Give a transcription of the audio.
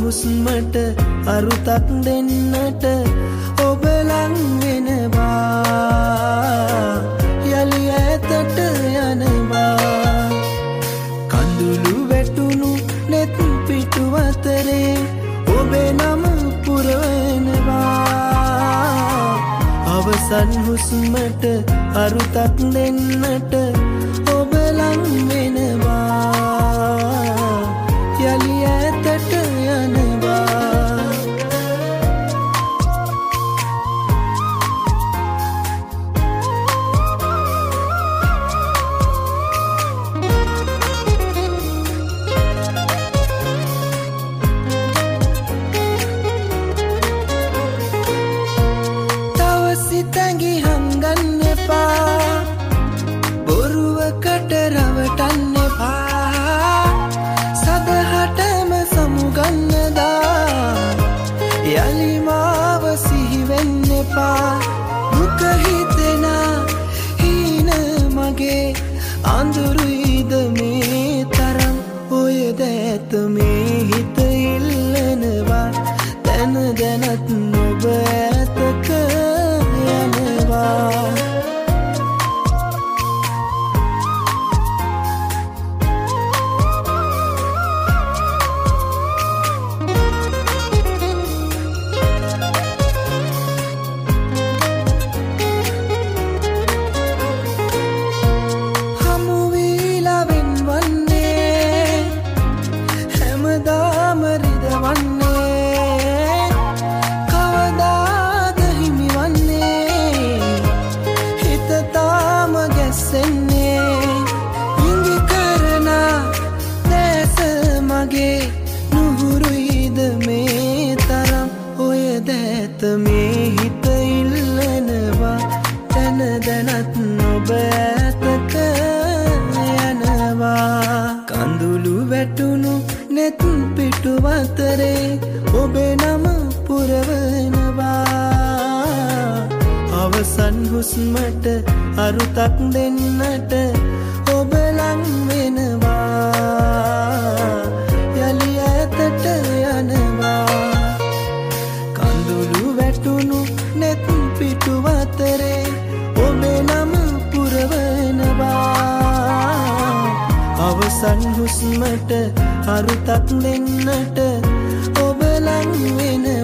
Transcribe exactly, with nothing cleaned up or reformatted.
හුස්මට අරුතක් දෙන්නට ඔබ ලං වෙනවා යලි ඈතට යනවා කඳුළු වැටුණු නෙත් පිටු අතරේ ඔබේ නම පුරවනවා අවසන් හුස්මට අරුතක් දෙන්නට ඔබ ලං වෙනවා යලි ඈතට යනවා තව සිතැඟි හංගන්න එපා බොරුවකට රවටන්න එපා සදහටම සමුගන්නදා යලි මාව සිහිවෙන්න එපා දුක හිතෙනා හීන මගේ අඳුරුයිද මේ තරම් ඔය දැත මේ හිත ඉල්ලනවා දැන දැනත් ඔබ ඇතක යනවා මේ හිත ඉල්ලනවා දැන දැනත් ඔබ ඇතක යනවා කඳුළු වැටුණු නෙත් පිටු අතරේ ඔබේ නම පුරවනවා අවසන් හුස්මට අරුතක් දෙන්නට ඔබ ලං වෙනවා යලි ඈතට යනවා නෙත් පිටු අතරේ ඔබේ නම පුරවනවා අවසන් හුස්මට අරුතක් දෙන්නට ඔබ ලං වෙනවා